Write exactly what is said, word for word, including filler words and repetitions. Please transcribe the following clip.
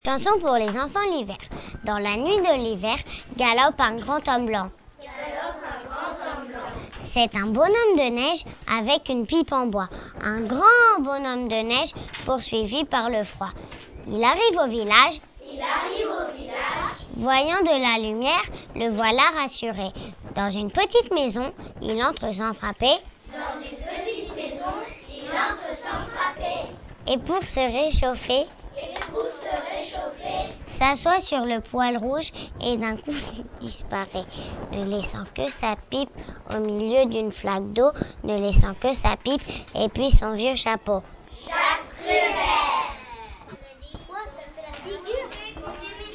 Chanson pour les enfants l'hiver. Dans la nuit de l'hiver, galope un grand homme blanc. Galope un grand homme blanc. C'est un bonhomme de neige avec une pipe en bois. Un grand bonhomme de neige poursuivi par le froid. Il arrive au village. Il arrive au village. Voyant de la lumière, le voilà rassuré. Dans une petite maison, il entre sans frapper. Dans une petite maison, il entre sans frapper. Et pour se réchauffer, Et pour se réchauffer, s'assoit sur le poêle rouge et d'un coup il disparaît, ne laissant que sa pipe au milieu d'une flaque d'eau, ne laissant que sa pipe et puis son vieux chapeau. Jacques Prévert.